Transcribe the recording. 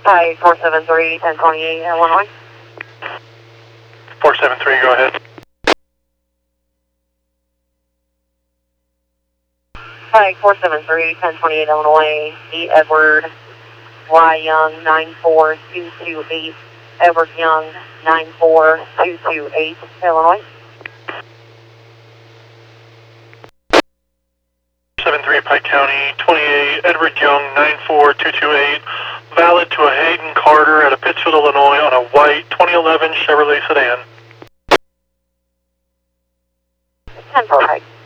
Hi, 473, 1028, Illinois. 473, go ahead. Hi, 473, 1028, Illinois. E. Edward Y. Young, 94228. Edward Young, 94228, Illinois. 73 Pike County, 28, Edward Young, 94228. Valid to a Hayden Carter at a Pittsfield, Illinois on a white 2011 Chevrolet sedan. 10-4 Pike.